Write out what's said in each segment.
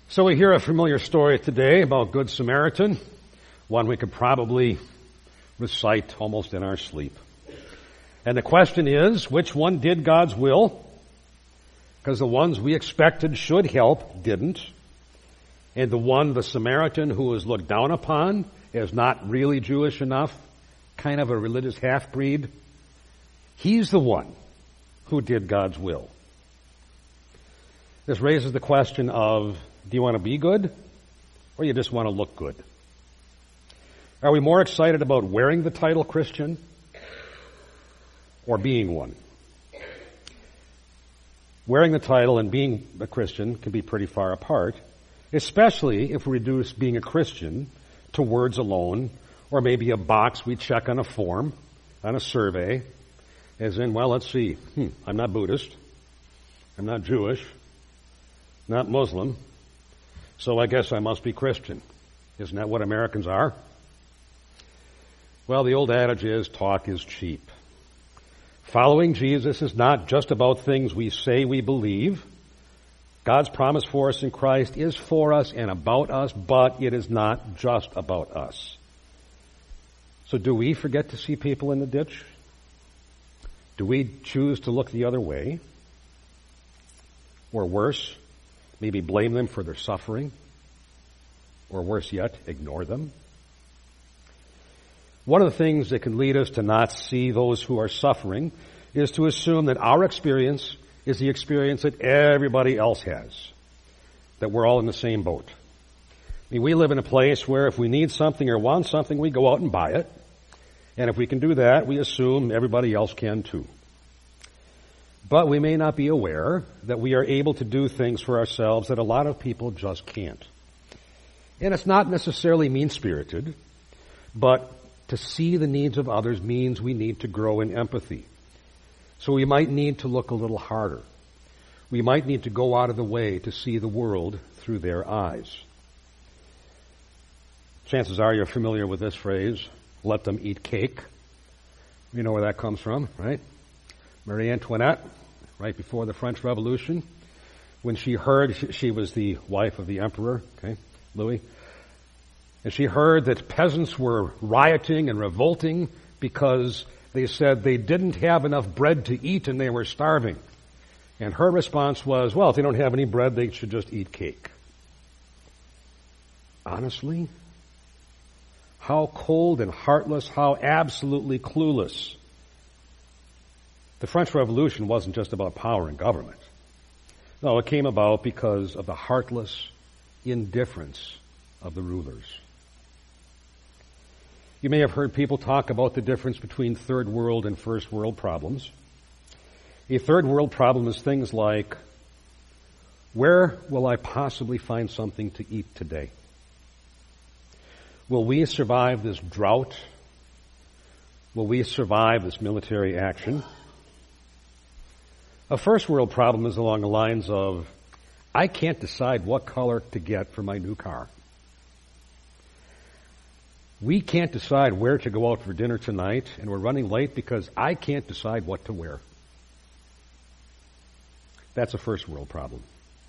So we hear a familiar story today about Good Samaritan, one we could probably recite almost in our sleep. And the question is, which one did God's will? Because the ones we expected should help didn't. And the Samaritan who was looked down upon as not really Jewish enough, kind of a religious half-breed, he's the one who did God's will. This raises the question of, do you want to be good, or you just want to look good? Are we more excited about wearing the title Christian or being one? Wearing the title and being a Christian can be pretty far apart, especially if we reduce being a Christian to words alone, or maybe a box we check on a form, on a survey, as in, well, let's see, I'm not Buddhist, I'm not Jewish, not Muslim, so I guess I must be Christian. Isn't that what Americans are? Well, the old adage is, talk is cheap. Following Jesus is not just about things we say we believe. God's promise for us in Christ is for us and about us, but it is not just about us. So do we forget to see people in the ditch? Do we choose to look the other way? Or worse, maybe blame them for their suffering? Or worse yet, ignore them? One of the things that can lead us to not see those who are suffering is to assume that our experience is the experience that everybody else has, that we're all in the same boat. I mean, we live in a place where if we need something or want something, we go out and buy it. And if we can do that, we assume everybody else can too. But we may not be aware that we are able to do things for ourselves that a lot of people just can't. And it's not necessarily mean-spirited, but to see the needs of others means we need to grow in empathy. So we might need to look a little harder. We might need to go out of the way to see the world through their eyes. Chances are you're familiar with this phrase, let them eat cake. You know where that comes from, right? Marie Antoinette, right before the French Revolution, when she heard, she was the wife of the emperor, Louis, and she heard that peasants were rioting and revolting because they said they didn't have enough bread to eat and they were starving. And her response was, well, if they don't have any bread, they should just eat cake. Honestly? How cold and heartless, how absolutely clueless. The French Revolution wasn't just about power and government. No, it came about because of the heartless indifference of the rulers. You may have heard people talk about the difference between third world and first world problems. A third world problem is things like, where will I possibly find something to eat today? Will we survive this drought? Will we survive this military action? A first world problem is along the lines of, I can't decide what color to get for my new car. We can't decide where to go out for dinner tonight, and we're running late because I can't decide what to wear. That's a first world problem.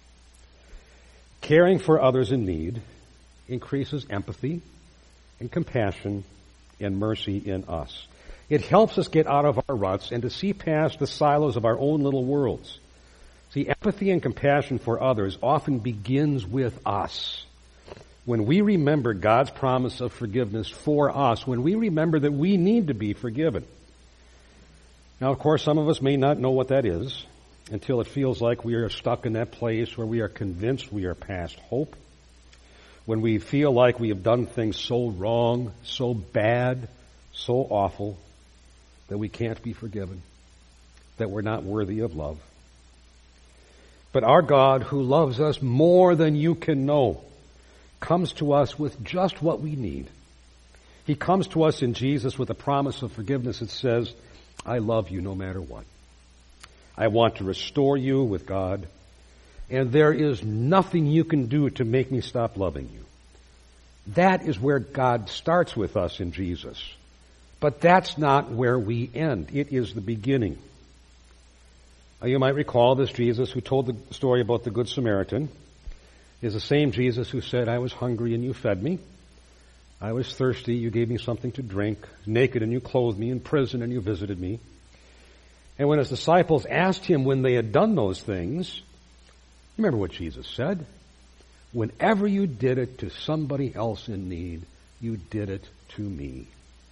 Caring for others in need increases empathy and compassion and mercy in us. It helps us get out of our ruts and to see past the silos of our own little worlds. See, empathy and compassion for others often begins with us. When we remember God's promise of forgiveness for us, when we remember that we need to be forgiven. Now, of course, some of us may not know what that is until it feels like we are stuck in that place where we are convinced we are past hope. When we feel like we have done things so wrong, so bad, so awful, that we can't be forgiven, that we're not worthy of love. But our God, who loves us more than you can know, comes to us with just what we need. He comes to us in Jesus with a promise of forgiveness that says, I love you no matter what. I want to restore you with God, and there is nothing you can do to make me stop loving you. That is where God starts with us in Jesus. But that's not where we end. It is the beginning. You might recall this Jesus who told the story about the Good Samaritan. is the same Jesus who said, I was hungry and you fed me. I was thirsty, you gave me something to drink. Naked and you clothed me. In prison and you visited me. And when his disciples asked him when they had done those things, remember what Jesus said? Whenever you did it to somebody else in need, you did it to me.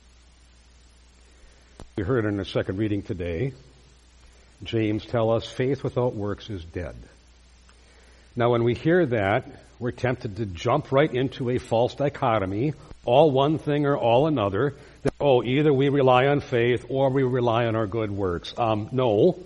We heard in our second reading today, James tell us faith without works is dead. Now when we hear that, we're tempted to jump right into a false dichotomy, all one thing or all another, that, either we rely on faith or we rely on our good works. No.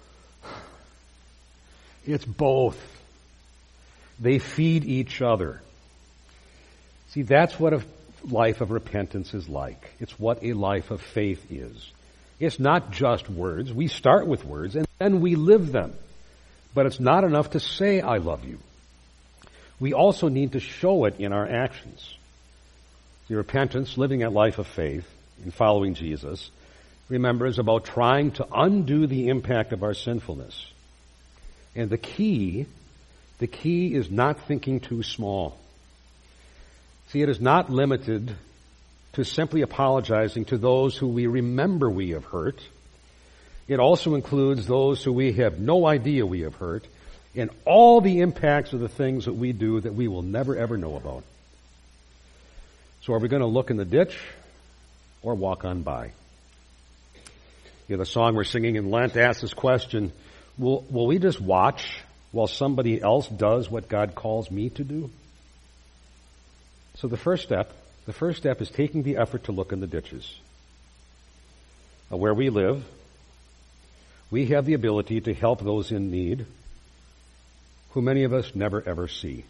It's both. They feed each other. See, that's what a life of repentance is like. It's what a life of faith is. It's not just words. We start with words and then we live them. But it's not enough to say, I love you. We also need to show it in our actions. The repentance, living a life of faith in following Jesus, remember, is about trying to undo the impact of our sinfulness. And the key is not thinking too small. See, it is not limited to simply apologizing to those who we remember we have hurt. It also includes those who we have no idea we have hurt, and all the impacts of the things that we do that we will never ever know about. So are we going to look in the ditch or walk on by? The song we're singing in Lent asks this question, will we just watch while somebody else does what God calls me to do? So the first step is taking the effort to look in the ditches. Where we live, we have the ability to help those in need who many of us never ever see.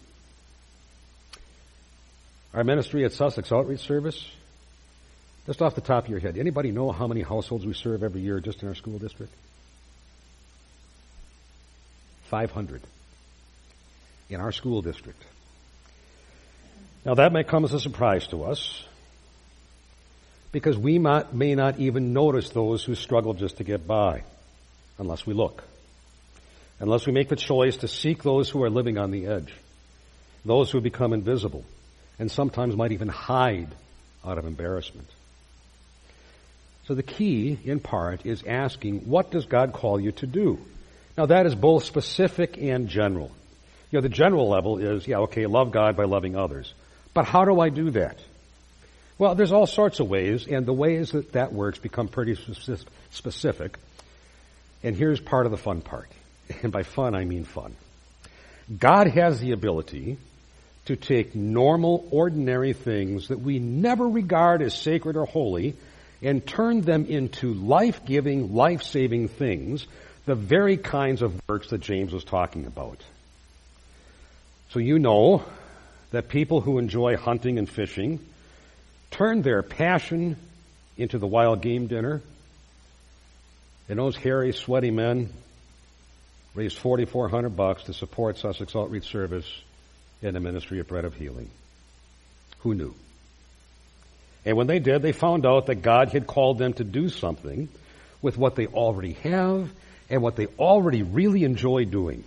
Our ministry at Sussex Outreach Service, just off the top of your head, anybody know how many households we serve every year just in our school district? 500 in our school district. Now that may come as a surprise to us because we may not even notice those who struggle just to get by unless we look. Unless we make the choice to seek those who are living on the edge, those who become invisible, and sometimes might even hide out of embarrassment. So the key, in part, is asking, what does God call you to do? Now that is both specific and general. The general level is, love God by loving others. But how do I do that? Well, there's all sorts of ways, and the ways that works become pretty specific. And here's part of the fun part. And by fun, I mean fun. God has the ability to take normal, ordinary things that we never regard as sacred or holy and turn them into life-giving, life-saving things, the very kinds of works that James was talking about. So you know that people who enjoy hunting and fishing turn their passion into the wild game dinner, and those hairy, sweaty men raised $4,400 to support Sussex Outreach Service and the ministry of Bread of Healing. Who knew? And when they did, they found out that God had called them to do something with what they already have and what they already really enjoy doing.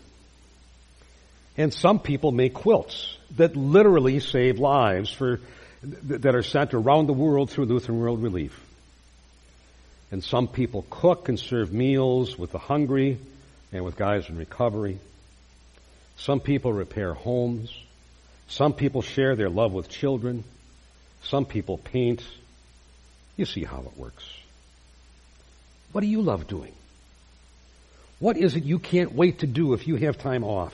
And some people make quilts that literally save lives that are sent around the world through Lutheran World Relief. And some people cook and serve meals with the hungry and with guys in recovery. Some people repair homes. Some people share their love with children. Some people paint. You see how it works. What do you love doing? What is it you can't wait to do if you have time off?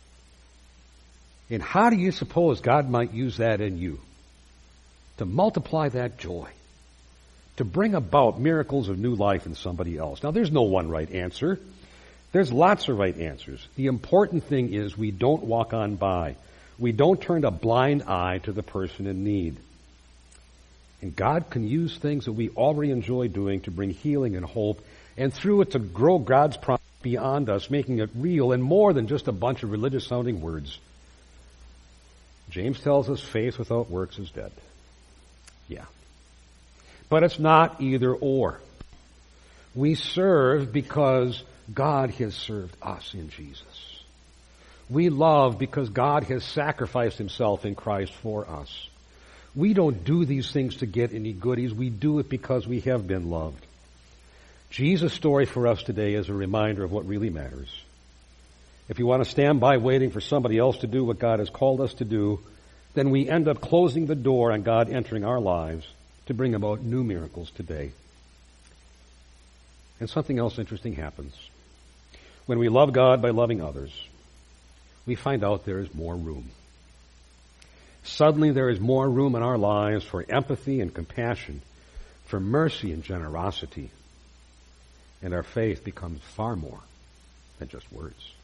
And how do you suppose God might use that in you to multiply that joy, to bring about miracles of new life in somebody else? Now, there's no one right answer. There's lots of right answers. The important thing is we don't walk on by. We don't turn a blind eye to the person in need. And God can use things that we already enjoy doing to bring healing and hope, and through it to grow God's promise beyond us, making it real and more than just a bunch of religious-sounding words. James tells us faith without works is dead. Yeah. But it's not either or. We serve because God has served us in Jesus. We love because God has sacrificed himself in Christ for us. We don't do these things to get any goodies. We do it because we have been loved. Jesus' story for us today is a reminder of what really matters. If you want to stand by waiting for somebody else to do what God has called us to do, then we end up closing the door on God entering our lives to bring about new miracles today. And something else interesting happens. When we love God by loving others, we find out there is more room. Suddenly there is more room in our lives for empathy and compassion, for mercy and generosity. And our faith becomes far more than just words.